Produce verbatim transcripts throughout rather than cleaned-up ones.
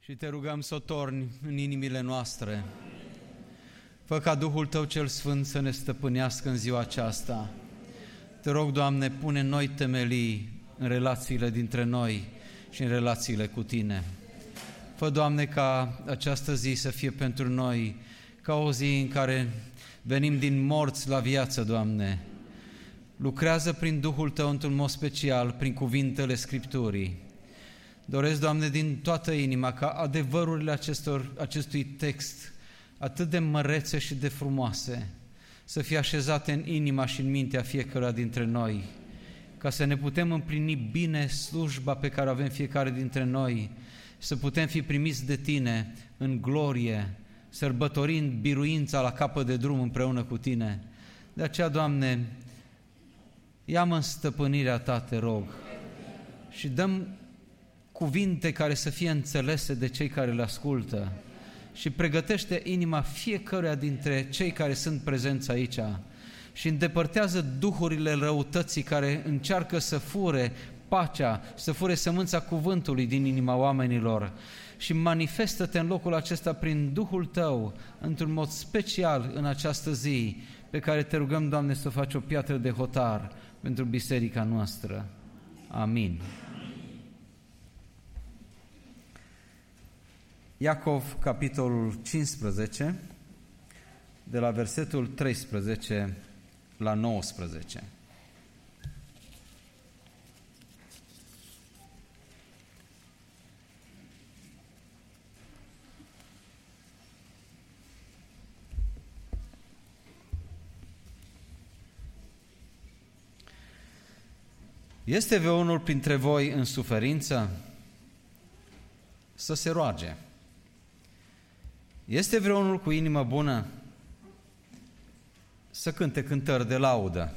Și te rugăm să o torni în inimile noastre. Fă ca Duhul Tău cel Sfânt să ne stăpânească în ziua aceasta. Te rog, Doamne, pune noi temelii în relațiile dintre noi și în relațiile cu Tine. Fă, Doamne, ca această zi să fie pentru noi ca o zi în care venim din morți la viață, Doamne. Lucrează prin Duhul Tău într-un mod special, prin cuvintele Scripturii. Doresc, Doamne, din toată inima ca adevărurile acestor, acestui text atât de mărețe și de frumoase să fie așezate în inima și în mintea fiecăruia dintre noi, ca să ne putem împlini bine slujba pe care o avem fiecare dintre noi, să putem fi primiți de Tine în glorie, sărbătorind biruința la capăt de drum împreună cu Tine. De aceea, Doamne, ia-mă în stăpânirea Ta, te rog, și dăm cuvinte care să fie înțelese de cei care le ascultă și pregătește inima fiecăruia dintre cei care sunt prezenți aici și îndepărtează duhurile răutății care încearcă să fure pacea, să fure sămânța cuvântului din inima oamenilor și manifestă-te în locul acesta prin Duhul Tău într-un mod special în această zi pe care te rugăm, Doamne, să faci o piatră de hotar pentru biserica noastră. Amin. Iacov, capitolul cincisprezece, de la versetul treisprezece la nouăsprezece. Este vreunul printre voi în suferință? Să se roage. Este vreunul cu inimă bună? Să cânte cântări de laudă.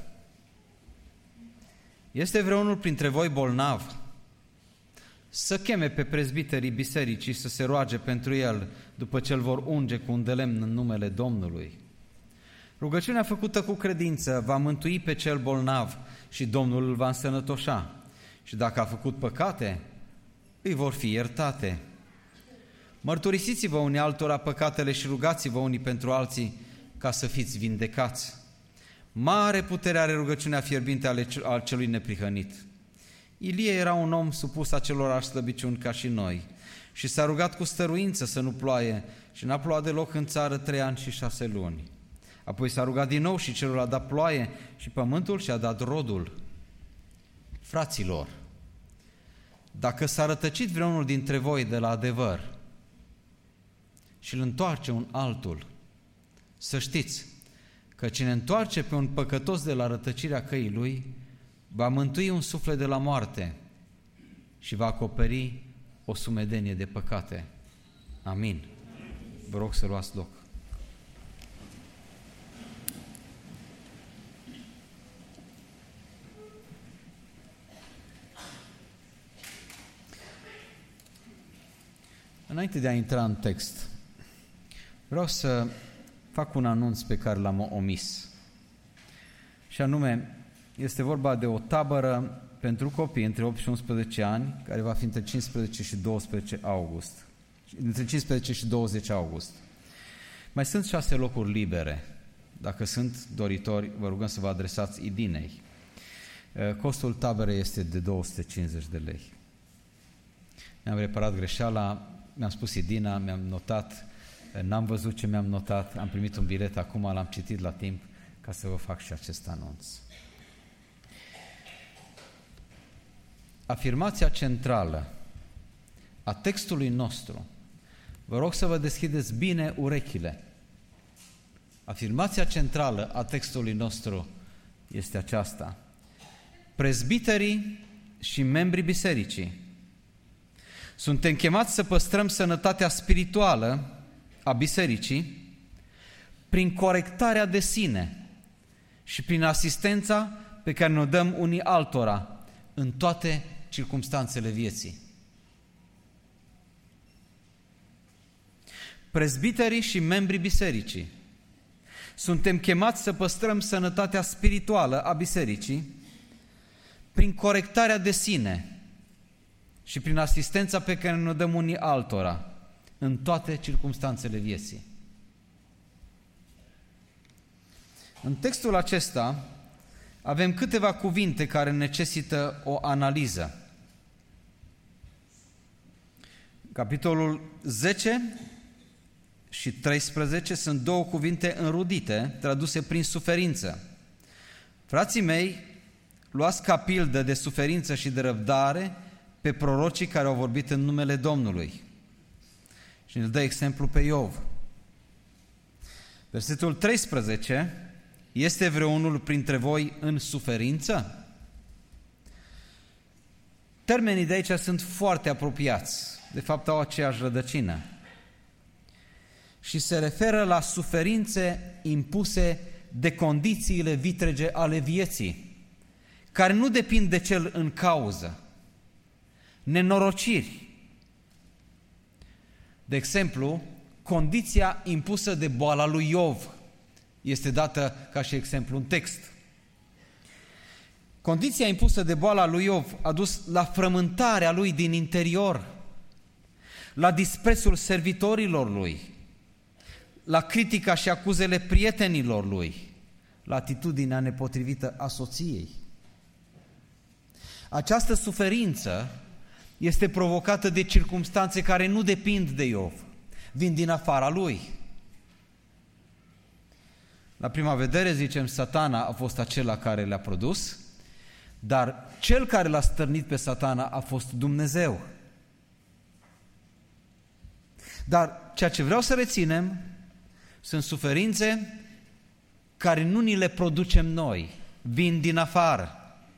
Este vreunul printre voi bolnav? Să cheme pe prezbiterii bisericii să se roage pentru el după ce îl vor unge cu un de lemn în numele Domnului. Rugăciunea făcută cu credință va mântui pe cel bolnav și Domnul îl va însănătoșa. Și dacă a făcut păcate, îi vor fi iertate. Mărturisiți-vă unii altora păcatele și rugați-vă unii pentru alții ca să fiți vindecați. Mare putere are rugăciunea fierbinte al celui neprihănit. Ilie era un om supus acelorași slăbiciuni ca și noi și s-a rugat cu stăruință să nu ploaie și n-a plouat deloc în țară trei ani și șase luni. Apoi s-a rugat din nou și celor a dat ploaie și pământul și-a dat rodul. Fraților, dacă s-a rătăcit vreunul dintre voi de la adevăr și îl întoarce un altul, să știți că cine întoarce pe un păcătos de la rătăcirea căii lui, va mântui un suflet de la moarte și va acoperi o sumedenie de păcate. Amin. Vă rog să luați loc. Înainte de a intra în text, vreau să fac un anunț pe care l-am omis. Și anume, este vorba de o tabără pentru copii între opt și unsprezece ani, care va fi între cincisprezece și doisprezece august. Între cincisprezece și douăzeci august. Mai sunt șase locuri libere. Dacă sunt doritori, vă rugăm să vă adresați Idinei. Costul taberei este de două sute cincizeci de lei. Mi-am reparat greșeala, mi-am spus Idina, mi-am notat, n-am văzut ce mi-am notat, am primit un bilet acum, l-am citit la timp ca să vă fac și acest anunț. Afirmația centrală a textului nostru, vă rog să vă deschideți bine urechile. Afirmația centrală a textului nostru este aceasta: prezbiterii și membrii bisericii suntem chemați să păstrăm sănătatea spirituală a bisericii prin corectarea de sine și prin asistența pe care ne-o dăm unii altora în toate circumstanțele vieții. Prezbiterii și membrii bisericii suntem chemați să păstrăm sănătatea spirituală a bisericii prin corectarea de sine și prin asistența pe care ne-o dăm unii altora în toate circumstanțele vieții. În textul acesta avem câteva cuvinte care necesită o analiză. Capitolul zece și treisprezece sunt două cuvinte înrudite, traduse prin suferință. Frații mei, luați ca pildă de suferință și de răbdare pe prorocii care au vorbit în numele Domnului. Și ne dă exemplu pe Iov. Versetul treisprezece, este vreunul printre voi în suferință? Termenii de aici sunt foarte apropiați, de fapt au aceeași rădăcină. Și se referă la suferințe impuse de condițiile vitrege ale vieții, care nu depind de cel în cauză. Nenorociri. De exemplu, condiția impusă de boala lui Iov este dată ca și exemplu în text. Condiția impusă de boala lui Iov a dus la frământarea lui din interior, la disprețul servitorilor lui, la critica și acuzele prietenilor lui, la atitudinea nepotrivită a soției. Această suferință este provocată de circumstanțe care nu depind de Iov, vin din afara lui. La prima vedere, zicem, Satana a fost acela care le-a produs, dar cel care l-a stârnit pe Satana a fost Dumnezeu. Dar ceea ce vreau să reținem sunt suferințe care nu ni le producem noi, vin din afară.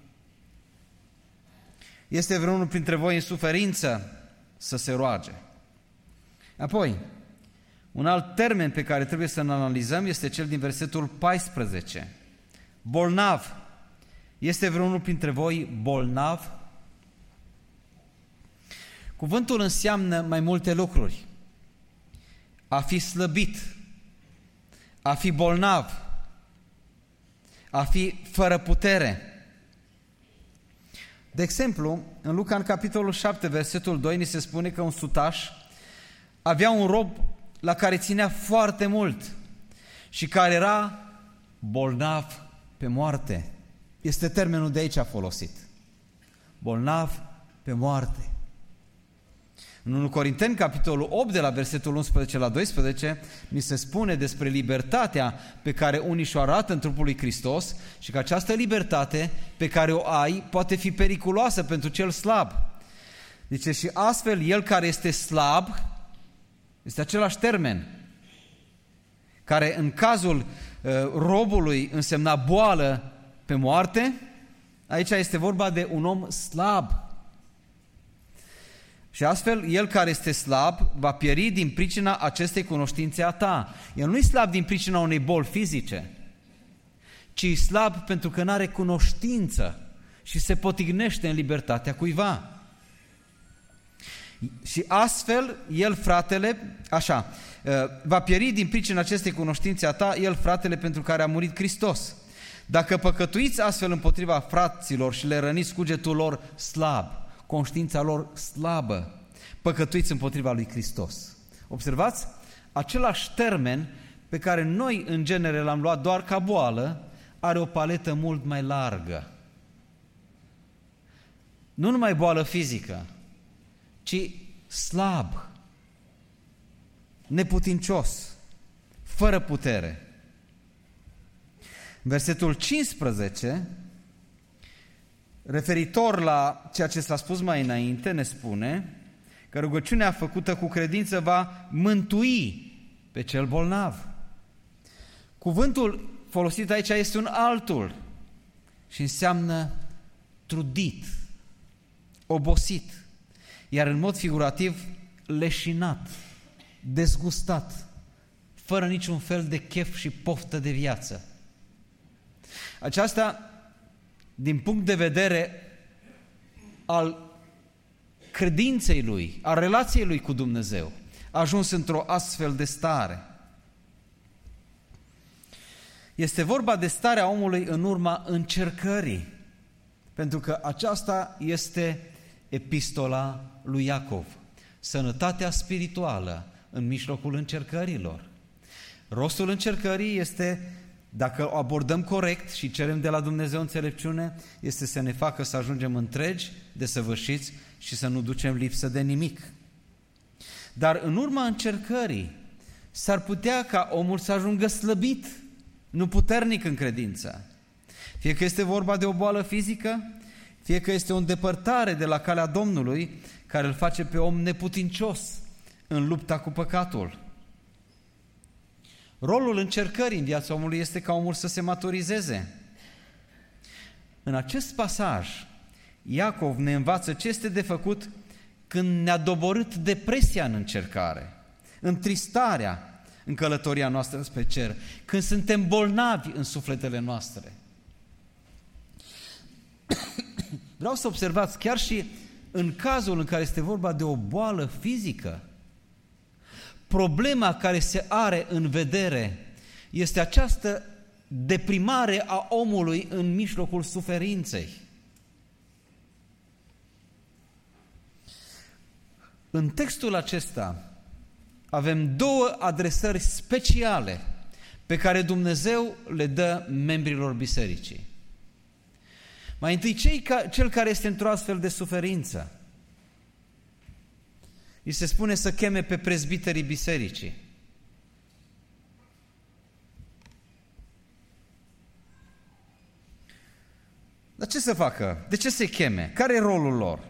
Este vreunul printre voi în suferință? Să se roage. Apoi, un alt termen pe care trebuie să-l analizăm este cel din versetul paisprezece. Bolnav. Este vreunul printre voi bolnav? Cuvântul înseamnă mai multe lucruri. A fi slăbit, a fi bolnav, a fi fără putere. De exemplu, în Luca, în capitolul șapte, versetul doi, ni se spune că un sutaș avea un rob la care ținea foarte mult și care era bolnav pe moarte. Este termenul de aici folosit. Bolnav pe moarte. În întâi Corinteni, capitolul opt, de la versetul unsprezece la doisprezece, mi se spune despre libertatea pe care unii și-o arată în trupul lui Hristos și că această libertate pe care o ai poate fi periculoasă pentru cel slab. Zice, și astfel el care este slab, este același termen, care în cazul uh, robului însemna boală pe moarte, aici este vorba de un om slab. Și astfel, el care este slab va pieri din pricina acestei cunoștințe a ta. El nu e slab din pricina unei boli fizice, ci e slab pentru că nu are cunoștință și se potignește în libertatea cuiva. Și astfel, el, fratele, așa, va pieri din pricina acestei cunoștințe a ta, el, fratele, pentru care a murit Hristos. Dacă păcătuiți astfel împotriva fraților și le răniți cugetul lor slab, conștiința lor slabă, păcătuiți împotriva lui Hristos. Observați? Același termen pe care noi în genere l-am luat doar ca boală, are o paletă mult mai largă. Nu numai boală fizică, ci slab, neputincios, fără putere. Versetul cincisprezece, referitor la ceea ce s-a spus mai înainte, ne spune că rugăciunea făcută cu credință va mântui pe cel bolnav. Cuvântul folosit aici este un altul și înseamnă trudit, obosit, iar în mod figurativ leșinat, dezgustat, fără niciun fel de chef și poftă de viață. Aceasta, din punct de vedere al credinței lui, a relației lui cu Dumnezeu, a ajuns într-o astfel de stare. Este vorba de starea omului în urma încercării, pentru că aceasta este epistola lui Iacov. Sănătatea spirituală în mijlocul încercărilor. Rostul încercării este, dacă o abordăm corect și cerem de la Dumnezeu înțelepciune, este să ne facă să ajungem întregi, desăvârșiți și să nu ducem lipsă de nimic. Dar în urma încercării s-ar putea ca omul să ajungă slăbit, nu puternic în credință. Fie că este vorba de o boală fizică, fie că este o îndepărtare de la calea Domnului care îl face pe om neputincios în lupta cu păcatul. Rolul încercării în viața omului este ca omul să se maturizeze. În acest pasaj, Iacov ne învață ce este de făcut când ne-a doborât depresia în încercare, întristarea în călătoria noastră spre cer, când suntem bolnavi în sufletele noastre. Vreau să observați, chiar și în cazul în care este vorba de o boală fizică, problema care se are în vedere este această deprimare a omului în mijlocul suferinței. În textul acesta avem două adresări speciale pe care Dumnezeu le dă membrilor bisericii. Mai întâi, cei ca, cel care este într-o astfel de suferință, îi se spune să cheme pe prezbiterii bisericii. Dar ce să facă? De ce se cheme? Care e rolul lor?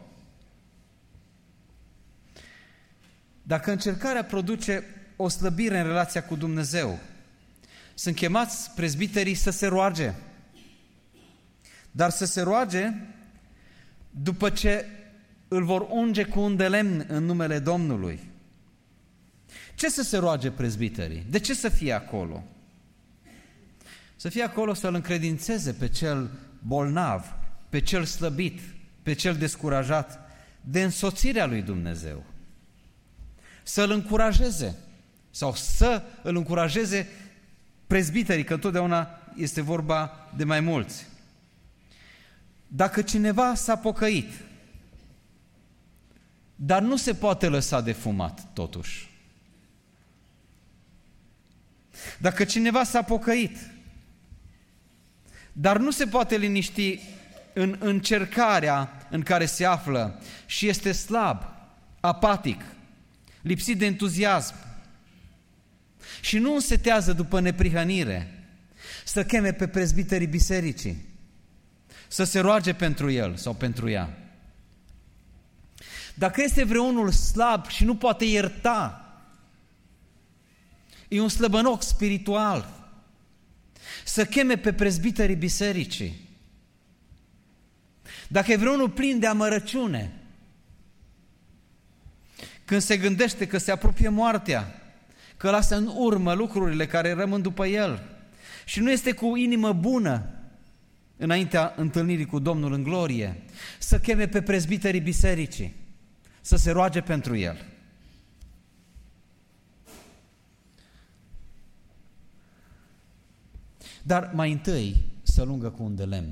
Dacă încercarea produce o slăbire în relația cu Dumnezeu, sunt chemați prezbiterii să se roage. Dar să se roage după ce îl vor unge cu un de lemn în numele Domnului. Ce să se roage prezbiterii? De ce să fie acolo? Să fie acolo să-l încredințeze pe cel bolnav, pe cel slăbit, pe cel descurajat de însoțirea lui Dumnezeu. Să-l încurajeze sau să îl încurajeze prezbiterii, că întotdeauna este vorba de mai mulți. Dacă cineva s-a pocăit, dar nu se poate lăsa de fumat totuși. Dacă cineva s-a pocăit, dar nu se poate liniști în încercarea în care se află și este slab, apatic, lipsit de entuziasm și nu însetează după neprihănire, să cheme pe prezbiterii bisericii, să se roage pentru el sau pentru ea. Dacă este vreunul slab și nu poate ierta, e un slăbănoc spiritual, să cheme pe prezbiterii bisericii. Dacă e vreunul plin de amărăciune, când se gândește că se apropie moartea, că lasă în urmă lucrurile care rămân după el și nu este cu inimă bună înaintea întâlnirii cu Domnul în glorie, să cheme pe prezbiterii bisericii, să se roage pentru el. Dar mai întâi să lungă cu un de lemn.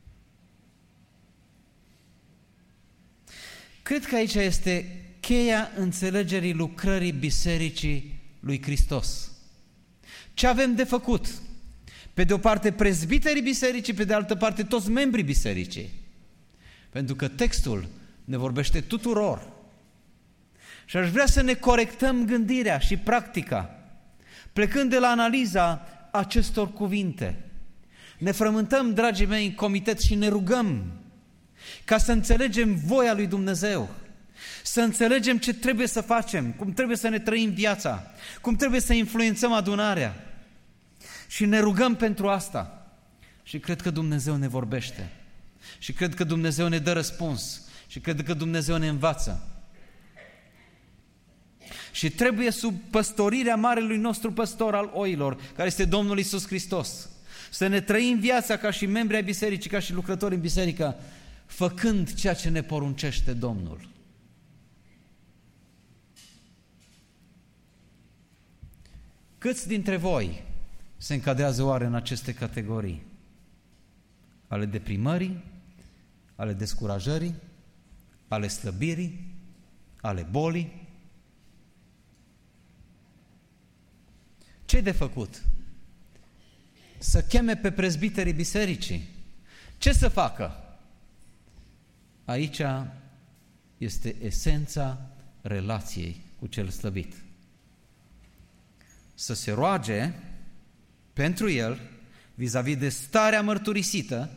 Cred că aici este cheia înțelegerii lucrării bisericii lui Hristos. Ce avem de făcut? Pe de o parte prezbiterii bisericii, pe de altă parte toți membrii bisericii. Pentru că textul ne vorbește tuturor. Și aș vrea să ne corectăm gândirea și practica, plecând de la analiza acestor cuvinte. Ne frământăm, dragii mei, în comitet și ne rugăm ca să înțelegem voia lui Dumnezeu, să înțelegem ce trebuie să facem, cum trebuie să ne trăim viața, cum trebuie să influențăm adunarea. Și ne rugăm pentru asta. Și cred că Dumnezeu ne vorbește. Și cred că Dumnezeu ne dă răspuns. Și cred că Dumnezeu ne învață. Și trebuie sub păstorirea marelui nostru păstor al oilor, care este Domnul Iisus Hristos, să ne trăim viața ca și membri ai bisericii, ca și lucrători în biserică, făcând ceea ce ne poruncește Domnul. Câți dintre voi se încadrează oare în aceste categorii? Ale deprimării, ale descurajării, ale slăbirii, ale bolii? ce de făcut? Să cheme pe prezbiterii bisericii. Ce să facă? Aici este esența relației cu cel slăbit. Să se roage pentru el vis-a-vis de starea mărturisită,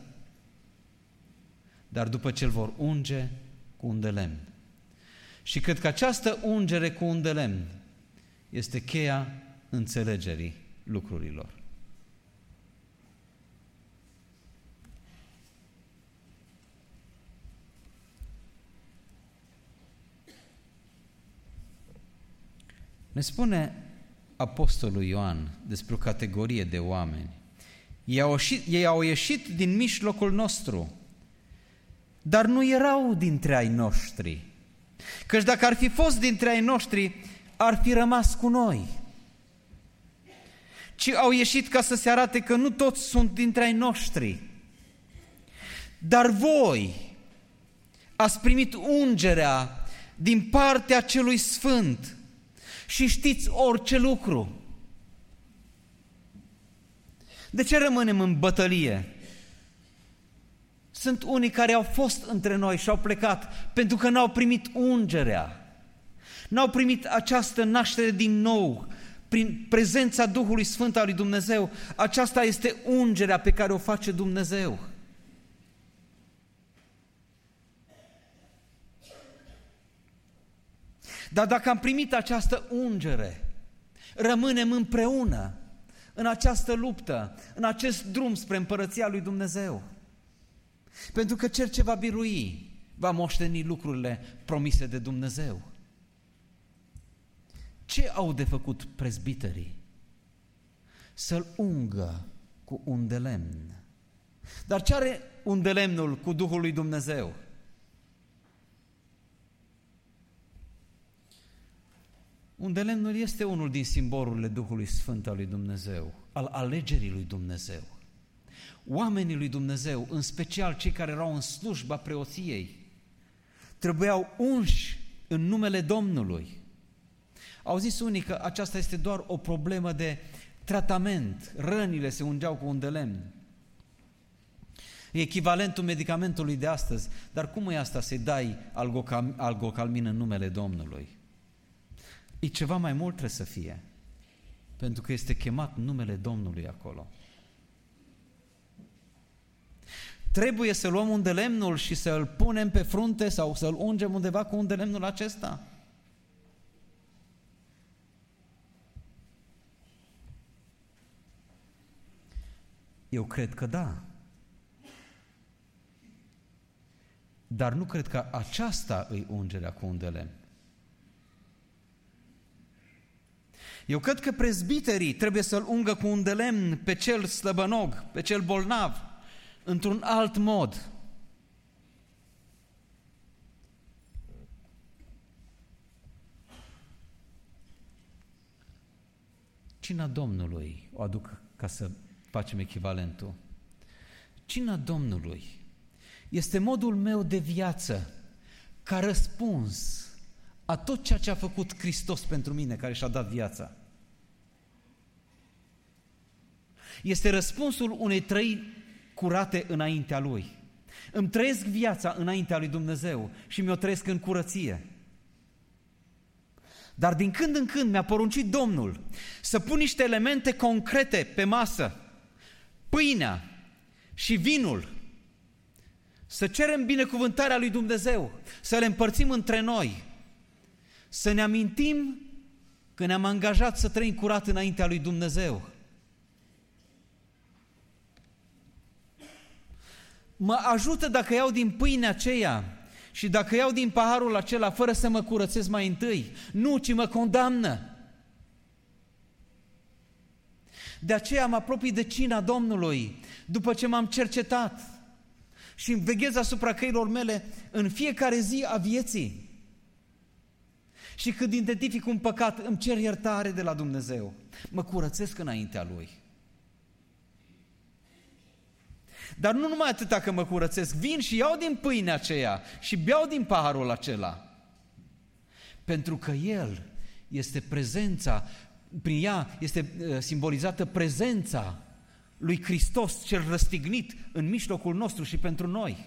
dar după ce îl vor unge cu un de lemn. Și cred că această ungere cu un de lemn este cheia înțelegerii lucrurilor. Ne spune apostolul Ioan despre o categorie de oameni. Ei au ieșit, ei au ieșit din mijlocul nostru, dar nu erau dintre ai noștri. Căci dacă ar fi fost dintre ai noștri, ar fi rămas cu noi. Ci au ieșit ca să se arate că nu toți sunt dintre ai noștri. Dar voi ați primit ungerea din partea celui Sfânt și știți orice lucru. De ce rămânem în bătălie? Sunt unii care au fost între noi și au plecat pentru că n-au primit ungerea. N-au primit această naștere din nou prin prezența Duhului Sfânt al lui Dumnezeu. Aceasta este ungerea pe care o face Dumnezeu. Dar dacă am primit această ungere, rămânem împreună în această luptă, în acest drum spre împărăția lui Dumnezeu. Pentru că cel ce va birui va moșteni lucrurile promise de Dumnezeu. Ce au de făcut prezbiterii? Să-l ungă cu un de lemn. Dar ce are un de lemnul cu Duhul lui Dumnezeu? Un de lemnul este unul din simbolurile Duhului Sfânt al lui Dumnezeu, al alegerii lui Dumnezeu. Oamenii lui Dumnezeu, în special cei care erau în slujba preoției, trebuiau unși în numele Domnului. Au zis unii că aceasta este doar o problemă de tratament, rănile se ungeau cu un de lemn. E echivalentul medicamentului de astăzi, dar cum e asta să-i dai algocalmin în numele Domnului? E ceva mai mult trebuie să fie, pentru că este chemat numele Domnului acolo. Trebuie să luăm un de lemnul și să-l punem pe frunte sau să-l ungem undeva cu un de lemnul acesta? Eu cred că da. Dar nu cred că aceasta îi ungerea cu un de lemn. Eu cred că prezbiterii trebuie să-l ungă cu un de lemn pe cel slăbănog, pe cel bolnav, într-un alt mod. Cina Domnului, o aduc ca să facem echivalentul. Cina Domnului este modul meu de viață ca răspuns a tot ceea ce a făcut Hristos pentru mine, care și-a dat viața. Este răspunsul unei trăiri curate înaintea Lui. Îmi trăiesc viața înaintea lui Dumnezeu și mi-o trăiesc în curăție. Dar din când în când mi-a poruncit Domnul să pun niște elemente concrete pe masă, pâinea și vinul, să cerem binecuvântarea lui Dumnezeu, să le împărțim între noi, să ne amintim că ne-am angajat să trăim curat înaintea lui Dumnezeu. Mă ajută dacă iau din pâinea aceea și dacă iau din paharul acela fără să mă curățesc mai întâi. Nu, ci mă condamnă. De aceea mă apropii de cina Domnului după ce m-am cercetat și îmi veghez asupra căilor mele în fiecare zi a vieții. Și când identific un păcat, îmi cer iertare de la Dumnezeu. Mă curățesc înaintea Lui. Dar nu numai atâta că mă curățesc, vin și iau din pâinea aceea și beau din paharul acela. Pentru că El este prezența prin ea este simbolizată prezența lui Hristos cel răstignit în mijlocul nostru și pentru noi.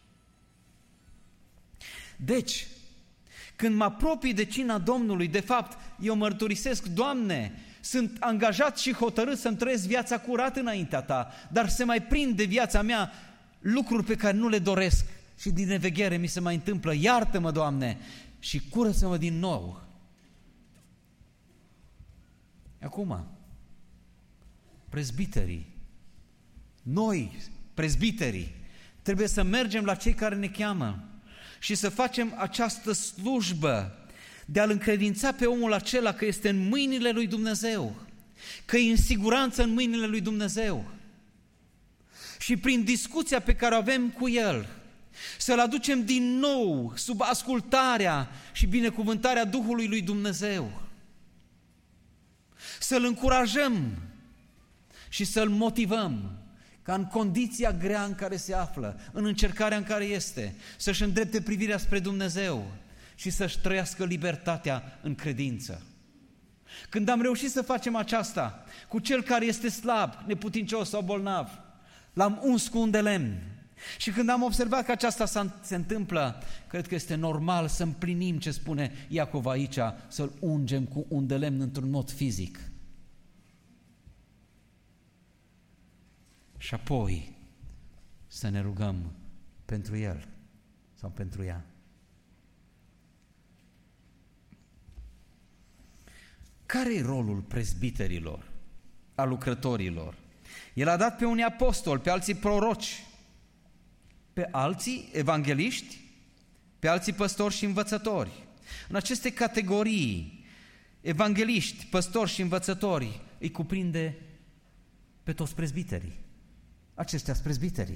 Deci, când mă apropii de cina Domnului, de fapt, eu mărturisesc, Doamne, sunt angajat și hotărât să-mi trăiesc viața curat înaintea Ta, dar se mai prind de viața mea lucruri pe care nu le doresc și din neveghere mi se mai întâmplă. Iartă-mă, Doamne, și curăță-mă din nou. Acum, prezbiterii, noi, prezbiterii, trebuie să mergem la cei care ne cheamă și să facem această slujbă de a-l încredința pe omul acela că este în mâinile lui Dumnezeu, că e în siguranță în mâinile lui Dumnezeu. Și prin discuția pe care o avem cu el, să-l aducem din nou sub ascultarea și binecuvântarea Duhului lui Dumnezeu. Să-l încurajăm și să-l motivăm ca în condiția grea în care se află, în încercarea în care este, să-și îndrepte privirea spre Dumnezeu și să-și trăiască libertatea în credință. Când am reușit să facem aceasta cu cel care este slab, neputincios sau bolnav, l-am uns cu un de lemn. Și când am observat că aceasta se întâmplă, cred că este normal să împlinim ce spune Iacov aici, să-l ungem cu un de lemn într-un mod fizic. Și apoi să ne rugăm pentru el sau pentru ea. Care e rolul prezbiterilor, a lucrătorilor? El a dat pe unii apostoli, pe alții proroci, pe alții evangeliști, pe alții păstori și învățători. În aceste categorii, evangeliști, păstori și învățători, îi cuprinde pe toți prezbiterii. Aceștia sunt prezbiterii.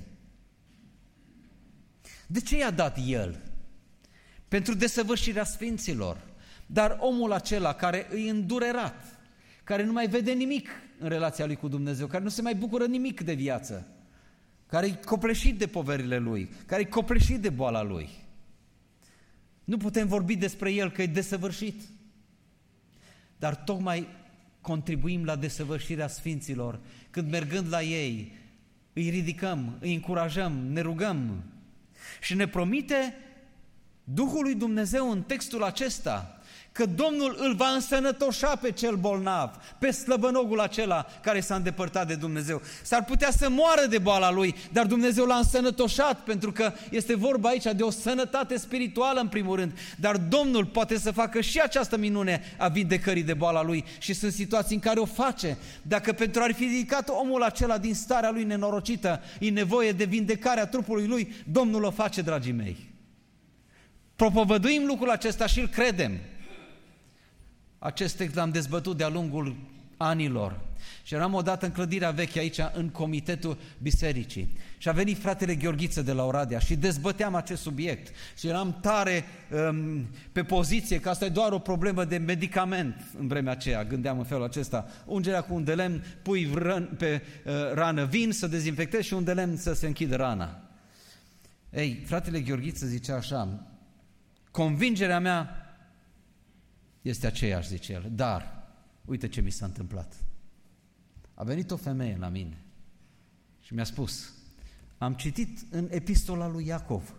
De ce i-a dat el? Pentru desăvârșirea sfinților. Dar omul acela care îi îndurerat, care nu mai vede nimic în relația lui cu Dumnezeu, care nu se mai bucură nimic de viață, care e copleșit de poverile lui, care e copleșit de boala lui, nu putem vorbi despre el că e desăvârșit, dar tocmai contribuim la desăvârșirea sfinților când mergând la ei îi ridicăm, îi încurajăm, ne rugăm și ne promite Duhul lui Dumnezeu în textul acesta că Domnul îl va însănătoșa pe cel bolnav, pe slăbănogul acela care s-a îndepărtat de Dumnezeu. S-ar putea să moară de boala lui, dar Dumnezeu l-a însănătoșat, pentru că este vorba aici de o sănătate spirituală în primul rând, dar Domnul poate să facă și această minune a vindecării de boala lui și sunt situații în care o face. Dacă pentru a fi ridicat omul acela din starea lui nenorocită e nevoie de vindecarea trupului lui, Domnul o face, dragii mei. Propovăduim lucrul acesta și îl credem. Acest text l-am dezbătut de-a lungul anilor și eram odată în clădirea veche aici, în comitetul bisericii și a venit fratele Gheorghiță de la Oradea și dezbăteam acest subiect și eram tare um, pe poziție că asta e doar o problemă de medicament în vremea aceea, gândeam în felul acesta, ungerea cu un de lemn, pui rân, pe uh, rană vin să dezinfectezi și un de lemn să se închidă rana. Ei, fratele Gheorghiță zicea așa, convingerea mea este aceeași, zice el, dar uite ce mi s-a întâmplat. A venit o femeie la mine și mi-a spus, am citit în epistola lui Iacov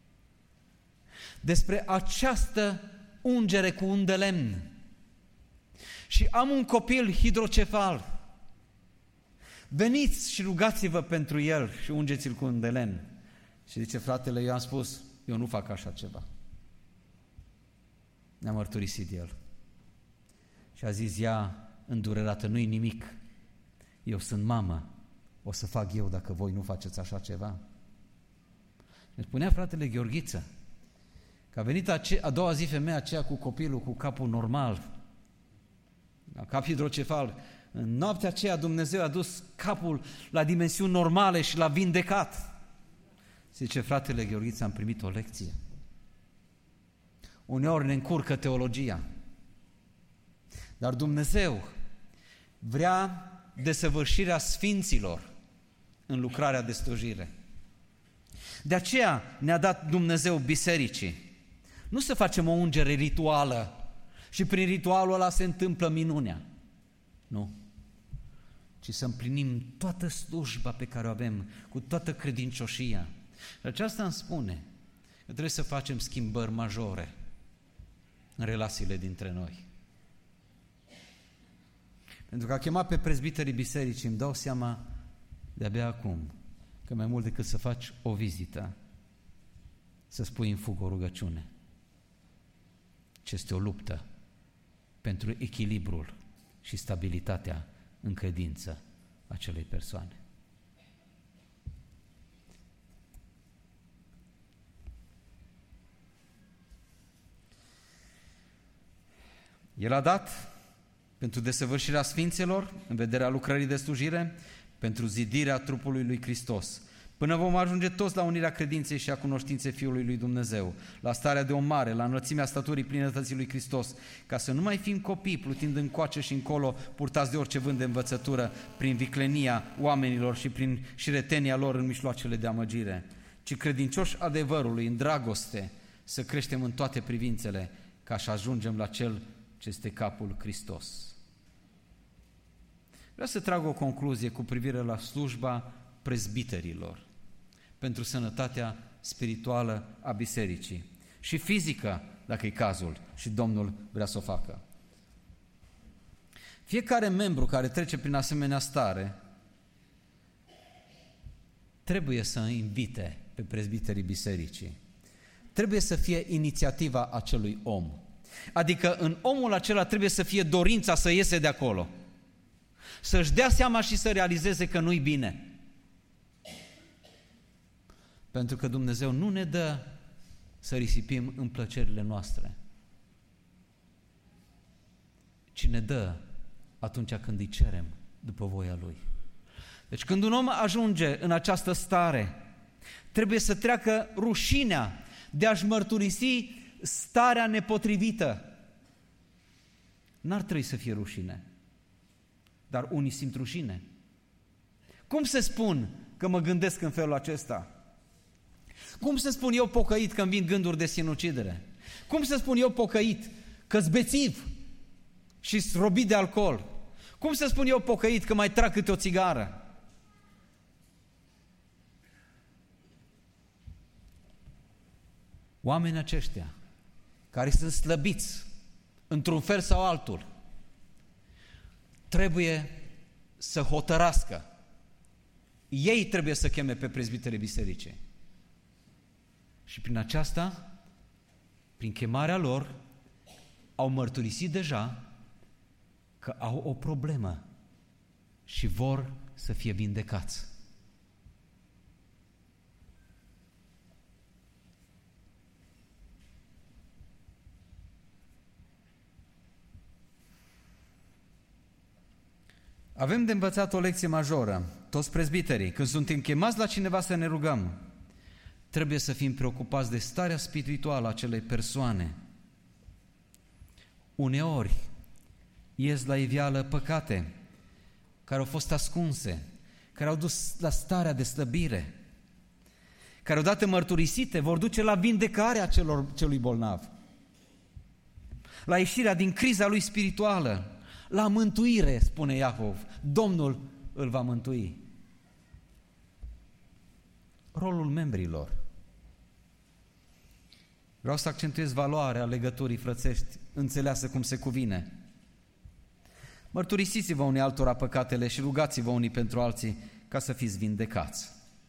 despre această ungere cu un de lemn și am un copil hidrocefal. Veniți și rugați-vă pentru el și ungeți-l cu un de lemn. Și zice fratele, eu am spus, eu nu fac așa ceva. Ne-a mărturisit el. Și a zis ea, îndurerată, nu-i nimic. Eu sunt mamă, o să fac eu dacă voi nu faceți așa ceva. Ne spunea fratele Gheorghiță că a venit a doua zi femeia aceea cu copilul cu capul normal, la cap hidrocefal. În noaptea aceea Dumnezeu a dus capul la dimensiuni normale și l-a vindecat. Zice fratele Gheorghiță, am primit o lecție. Uneori ne încurcă teologia, dar Dumnezeu vrea desăvârșirea sfinților în lucrarea de slujire. De aceea ne-a dat Dumnezeu bisericii. Nu să facem o ungere rituală și prin ritualul ăla se întâmplă minunea. Nu. Ci să împlinim toată slujba pe care o avem, cu toată credincioșia. Și aceasta îmi spune că trebuie să facem schimbări majore în relațiile dintre noi. Pentru că a chemat pe prezbiterii bisericii, îmi dau seama de-abia acum că mai mult decât să faci o vizită, să spui în fugă o rugăciune, ce este o luptă pentru echilibrul și stabilitatea în credință acelei persoane. El a dat pentru desăvârșirea sfinților, în vederea lucrării de slujire, pentru zidirea trupului lui Hristos, până vom ajunge toți la unirea credinței și a cunoștinței Fiului lui Dumnezeu, la starea de om mare, la înălțimea staturii plinătății lui Hristos, ca să nu mai fim copii plutind încoace și încolo, purtați de orice vânt de învățătură, prin viclenia oamenilor și prin șiretenia lor în mijloacele de amăgire, ci credincioși adevărului, în dragoste, să creștem în toate privințele, ca să ajungem la Cel ce este capul Hristos. Vreau să trag o concluzie cu privire la slujba prezbiterilor pentru sănătatea spirituală a bisericii și fizică, dacă e cazul, și Domnul vrea să o facă. Fiecare membru care trece prin asemenea stare trebuie să invite pe prezbiterii bisericii. Trebuie să fie inițiativa acelui om. Adică în omul acela trebuie să fie dorința să iese de acolo, să-și dea seama și să realizeze că nu-i bine. Pentru că Dumnezeu nu ne dă să risipim în plăcerile noastre, ci ne dă atunci când îi cerem după voia Lui. Deci când un om ajunge în această stare, trebuie să treacă rușinea de a-și mărturisi starea nepotrivită. N-ar trebui să fie rușine, dar unii simt rușine. Cum să spun că mă gândesc în felul acesta? Cum să spun eu pocăit că îmi vin gânduri de sinucidere? Cum să spun eu pocăit că-s bețiv și-s robit de alcool? Cum să spun eu pocăit că mai trag câte o țigară? Oamenii aceștia care sunt slăbiți într-un fel sau altul trebuie să hotărască. Ei trebuie să cheme pe prezbiterii bisericii. Și prin aceasta, prin chemarea lor, au mărturisit deja că au o problemă și vor să fie vindecați. Avem de învățat o lecție majoră, toți prezbiterii. Când suntem chemați la cineva să ne rugăm, trebuie să fim preocupați de starea spirituală a acelei persoane. Uneori ies la iveală păcate care au fost ascunse, care au dus la starea de slăbire, care odată mărturisite vor duce la vindecarea celor, celui bolnav, la ieșirea din criza lui spirituală, la mântuire, spune Iacov. Domnul îl va mântui. Rolul membrilor. Vreau să accentuez valoarea legăturii frățești, înțeleasă cum se cuvine. Mărturisiți-vă unii altora păcatele și rugați-vă unii pentru alții ca să fiți vindecați.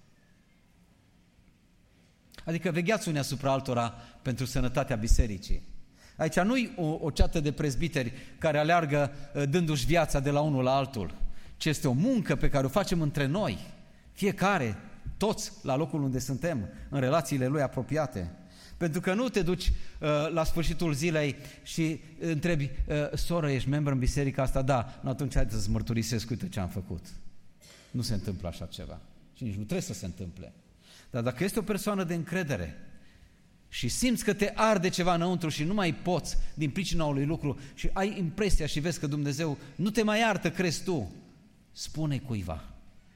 Adică vegheați unii asupra altora pentru sănătatea bisericii. Aici nu-i o, o ceată de prezbiteri care aleargă dându-și viața de la unul la altul, ci este o muncă pe care o facem între noi, fiecare, toți la locul unde suntem, în relațiile lui apropiate. Pentru că nu te duci uh, la sfârșitul zilei și întrebi, uh, soră, ești membru în biserica asta? Da, nu, atunci hai să-ți mărturisesc, uite ce am făcut. Nu se întâmplă așa ceva și nici nu trebuie să se întâmple. Dar dacă este o persoană de încredere și simți că te arde ceva înăuntru și nu mai poți din pricina unui lucru și ai impresia și vezi că Dumnezeu nu te mai iartă, crezi tu, spune cuiva.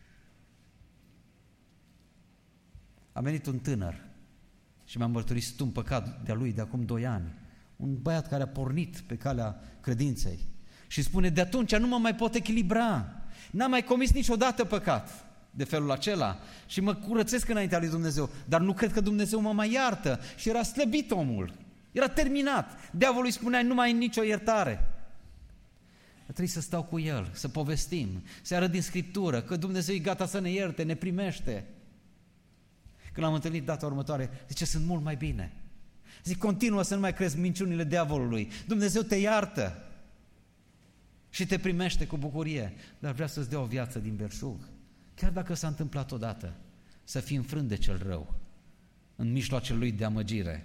A venit un tânăr și mi-a mărturisit un păcat de-a lui de acum doi ani. Un băiat care a pornit pe calea credinței Și spune, de atunci nu mă mai pot echilibra. N-am mai comis niciodată păcat de felul acela și mă curățesc înaintea lui Dumnezeu, dar nu cred că Dumnezeu mă mai iartă. Și era slăbit omul, era terminat. Diavolul îi spunea, nu mai ai nicio iertare. Trebuie să stau cu el, să povestim, să arăt din Scriptură că Dumnezeu e gata să ne ierte, ne primește. Când l-am întâlnit data următoare, zice, sunt mult mai bine. Zic, continuă să nu mai crezi minciunile diavolului. Dumnezeu te iartă și te primește cu bucurie, dar vrea să-ți dea o viață din belșug. Chiar dacă s-a întâmplat odată, să fii înfrânt de cel rău, în mijloacele lui de amăgire.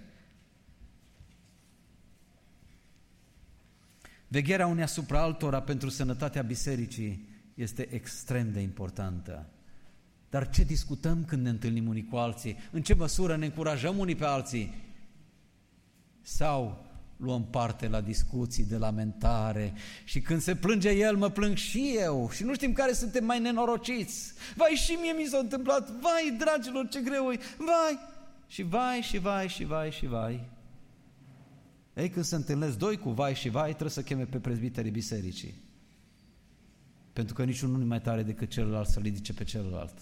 Vegherea unei asupra altora pentru sănătatea bisericii este extrem de importantă. Dar ce discutăm când ne întâlnim unii cu alții? În ce măsură ne încurajăm unii pe alții? Sau luăm parte la discuții de lamentare și când se plânge el, mă plâng și eu și nu știm care suntem mai nenorociți. Vai, și mie mi s-a întâmplat, vai, dragilor, ce greu e, vai, și vai, și vai, și vai, și vai. Ei, când se întâlnesc doi cu vai și vai, trebuie să cheme pe prezbiterii bisericii. Pentru că niciunul nu e mai tare decât celălalt să-l ridice pe celălalt.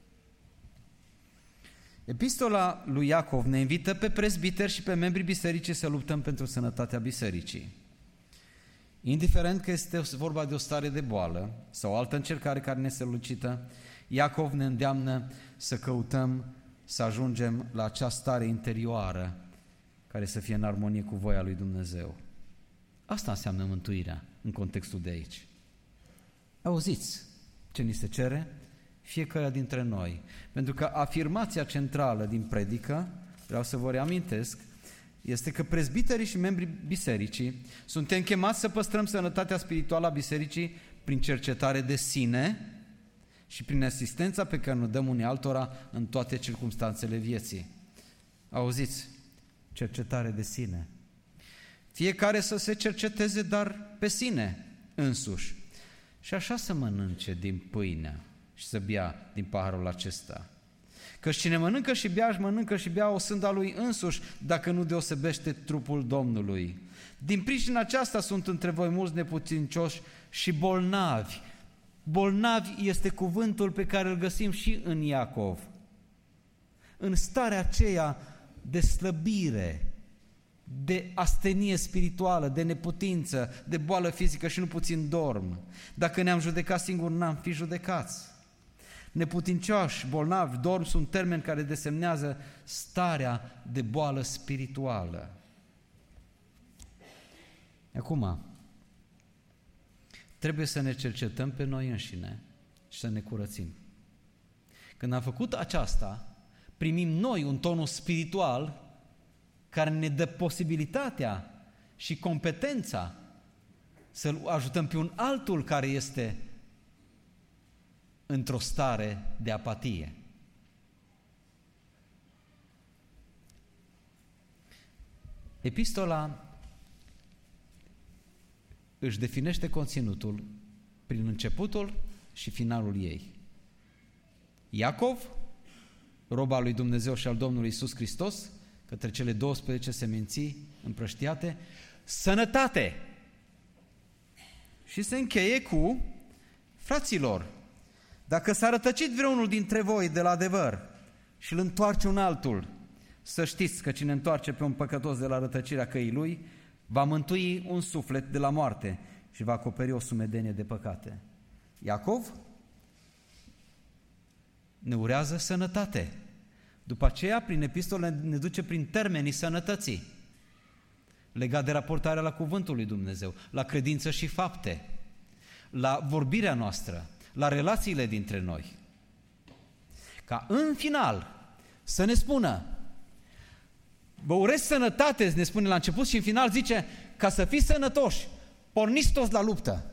Epistola lui Iacov ne invită pe prezbiteri și pe membrii bisericii să luptăm pentru sănătatea bisericii. Indiferent că este vorba de o stare de boală sau o altă încercare care ne se lucită, Iacov ne îndeamnă să căutăm să ajungem la acea stare interioară care să fie în armonie cu voia lui Dumnezeu. Asta înseamnă mântuirea în contextul de aici. Auziți ce ni se cere? Fiecare dintre noi. Pentru că afirmația centrală din predică, vreau să vă reamintesc, este că prezbiterii și membrii bisericii suntem chemați să păstrăm sănătatea spirituală a bisericii prin cercetare de sine și prin asistența pe care ne dăm unii altora în toate circumstanțele vieții. Auziți? Cercetare de sine. Fiecare să se cerceteze, dar pe sine însuși. Și așa să mănânce din pâinea și să bea din paharul acesta. Că cine mănâncă și bea, își mănâncă și bea o sânda lui însuși, dacă nu deosebește trupul Domnului. Din pricina aceasta sunt între voi mulți neputincioși și bolnavi. Bolnavi este cuvântul pe care îl găsim și în Iacov. În starea aceea de slăbire, de astenie spirituală, de neputință, de boală fizică și nu puțin dorm. Dacă ne-am judecat singuri, n-am fi judecați. Neputincioși, bolnavi, dorm sunt termeni care desemnează starea de boală spirituală. Acum, trebuie să ne cercetăm pe noi înșine și să ne curățim. Când am făcut aceasta, primim noi un tonus spiritual care ne dă posibilitatea și competența să-l ajutăm pe un altul care este într-o stare de apatie. Epistola își definește conținutul prin începutul și finalul ei. Iacov, rob al lui Dumnezeu și al Domnului Iisus Hristos, către cele douăsprezece seminții împrăștiate, sănătate! Și se încheie cu, fraților, dacă s-a rătăcit vreunul dintre voi de la adevăr și îl întoarce un altul, să știți că cine întoarce pe un păcătos de la rătăcirea căii lui, va mântui un suflet de la moarte și va acoperi o sumedenie de păcate. Iacov ne urează sănătate. După aceea, prin epistole, ne duce prin termenii sănătății, legat de raportarea la cuvântul lui Dumnezeu, la credință și fapte, la vorbirea noastră, la relațiile dintre noi. Ca în final să ne spună, vă urez sănătate, ne spune la început și în final zice, ca să fiți sănătoși, porniți toți la luptă.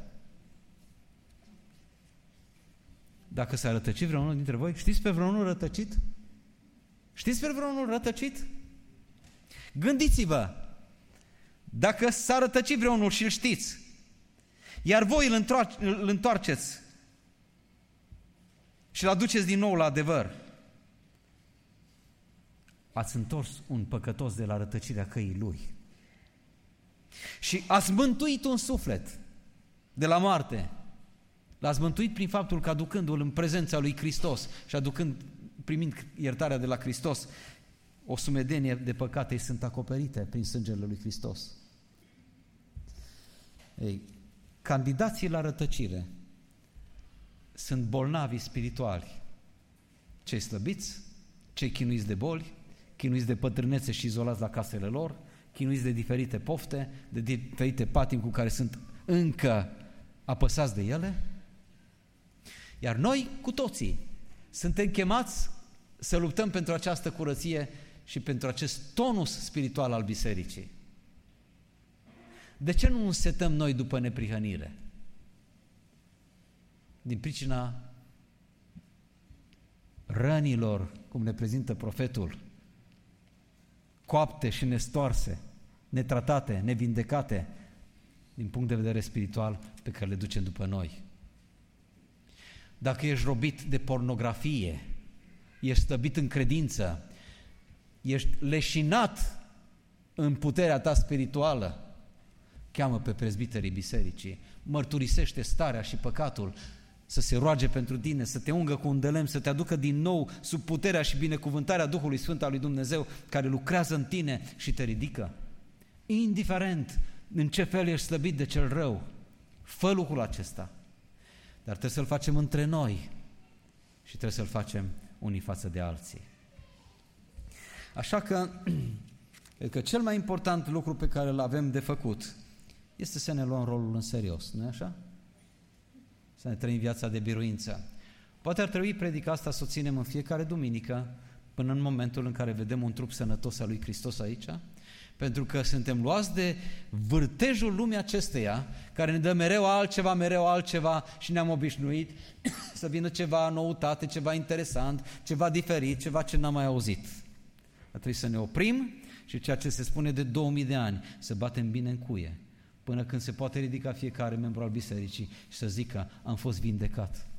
Dacă s-a rătăcit vreunul dintre voi, știți pe vreunul rătăcit? Știți pe vreunul rătăcit? Gândiți-vă, dacă s-a rătăcit vreunul și îl știți, iar voi îl, întoarce, îl întoarceți și îl aduceți din nou la adevăr, ați întors un păcătos de la rătăcirea căii lui și ați mântuit un suflet. de la moarte. L-ați mântuit prin faptul că aducându-l în prezența lui Hristos și aducând, primind iertarea de la Hristos, o sumedenie de păcate îi sunt acoperite prin sângele lui Hristos. Ei, candidații la rătăcire sunt bolnavi spirituali, cei slăbiți, cei chinuiți de boli, chinuiți de bătrânețe și izolați la casele lor, chinuiți de diferite pofte, de diferite patimi cu care sunt încă apăsați de ele. Iar noi, cu toții, suntem chemați să luptăm pentru această curăție și pentru acest tonus spiritual al bisericii. De ce nu însetăm noi după neprihănire? Din pricina rănilor, cum ne prezintă profetul, coapte și nestoarse, netratate, nevindecate, din punct de vedere spiritual, pe care le ducem după noi. Dacă ești robit de pornografie, ești slăbit în credință, ești leșinat în puterea ta spirituală, cheamă pe prezbiterii bisericii, mărturisește starea și păcatul, să se roage pentru tine, să te ungă cu un de lemn, să te aducă din nou sub puterea și binecuvântarea Duhului Sfânt al lui Dumnezeu, care lucrează în tine și te ridică. Indiferent în ce fel ești slăbit de cel rău, fă lucrul acesta. Dar trebuie să-l facem între noi și trebuie să-l facem unii față de alții. Așa că, cred că cel mai important lucru pe care îl avem de făcut este să ne luăm rolul în serios, nu-i așa? Să ne trăim viața de biruință. Poate ar trebui predica asta să o ținem în fiecare duminică, până în momentul în care vedem un trup sănătos al lui Hristos aici, pentru că suntem luați de vârtejul lumii acesteia, care ne dă mereu altceva, mereu altceva și ne-am obișnuit să vină ceva noutate, ceva interesant, ceva diferit, ceva ce n-am mai auzit. Ar trebui să ne oprim și ceea ce se spune de două mii de ani, să batem bine în cuie, până când se poate ridica fiecare membru al bisericii și să zică, am fost vindecat.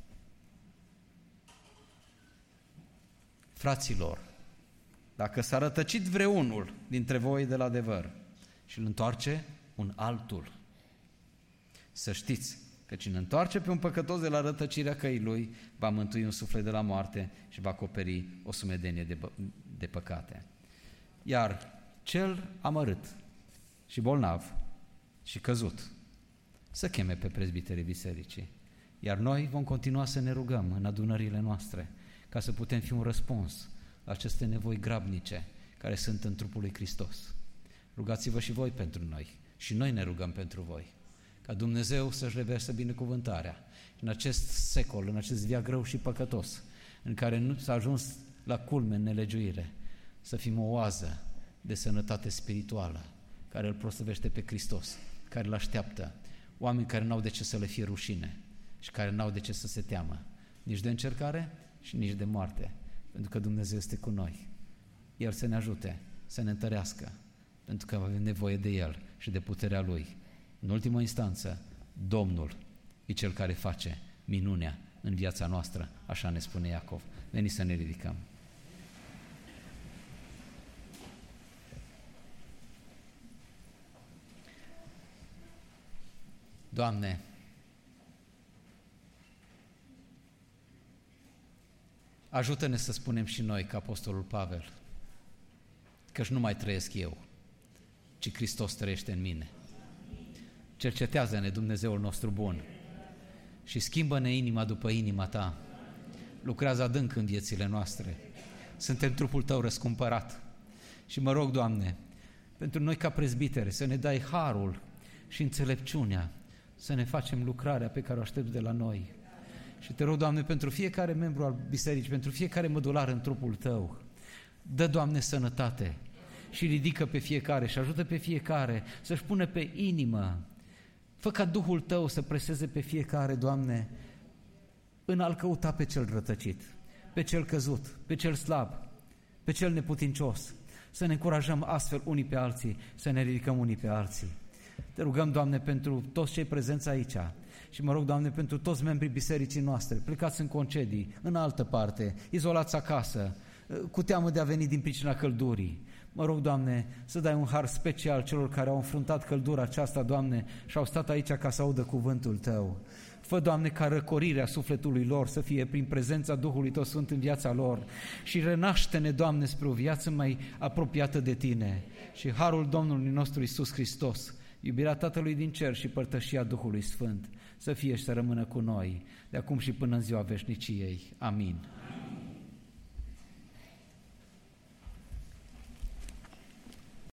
Fraților, dacă s-a rătăcit vreunul dintre voi de la adevăr și îl întoarce un altul, să știți că cine întoarce pe un păcătos de la rătăcirea căii lui, va mântui un suflet de la moarte și va acoperi o sumedenie de, de păcate. Iar cel amărât și bolnav și căzut să cheme pe prezbiterii bisericii. Iar noi vom continua să ne rugăm în adunările noastre ca să putem fi un răspuns la aceste nevoi grabnice care sunt în trupul lui Hristos. Rugați-vă și voi pentru noi și noi ne rugăm pentru voi, ca Dumnezeu să-și reversă binecuvântarea în acest secol, în acest viac greu și păcătos, în care nu s-a ajuns la culme în nelegiuire, să fim o oază de sănătate spirituală, care îl proslăvește pe Hristos, care îl așteaptă, oameni care n-au de ce să le fie rușine și care n-au de ce să se teamă, nici de încercare și nici de moarte, pentru că Dumnezeu este cu noi. El să ne ajute, să ne întărească, pentru că avem nevoie de El și de puterea Lui. În ultimă instanță, Domnul e Cel care face minunea în viața noastră, așa ne spune Iacov. Veniți să ne ridicăm. Doamne, ajută-ne să spunem și noi, ca apostolul Pavel, că-și nu mai trăiesc eu, ci Hristos trăiește în mine. Cercetează-ne, Dumnezeul nostru bun, și schimbă-ne inima după inima Ta. Lucrează adânc în viețile noastre. Suntem trupul Tău răscumpărat. Și mă rog, Doamne, pentru noi ca prezbiteri, să ne dai harul și înțelepciunea, să ne facem lucrarea pe care o aștept de la noi. Și te rog, Doamne, pentru fiecare membru al bisericii, pentru fiecare mădular în trupul Tău, dă, Doamne, sănătate și ridică pe fiecare și ajută pe fiecare să-și pună pe inimă. Fă ca Duhul Tău să preseze pe fiecare, Doamne, în a-L căuta pe cel rătăcit, pe cel căzut, pe cel slab, pe cel neputincios, să ne încurajăm astfel unii pe alții, să ne ridicăm unii pe alții. Te rugăm, Doamne, pentru toți cei prezenți aici și mă rog, Doamne, pentru toți membrii bisericii noastre, plecați în concedii, în altă parte, izolați acasă, cu teamă de a veni din pricina căldurii. Mă rog, Doamne, să dai un har special celor care au înfruntat căldura aceasta, Doamne, și au stat aici ca să audă cuvântul Tău. Fă, Doamne, ca răcorirea sufletului lor să fie prin prezența Duhului Tău Sfânt în viața lor și renaște-ne, Doamne, spre o viață mai apropiată de Tine. Și harul Domnului nostru Iisus Hristos, iubirea Tatălui din cer și părtășia Duhului Sfânt să fie și să rămână cu noi, de acum și până în ziua veșniciei. Amin.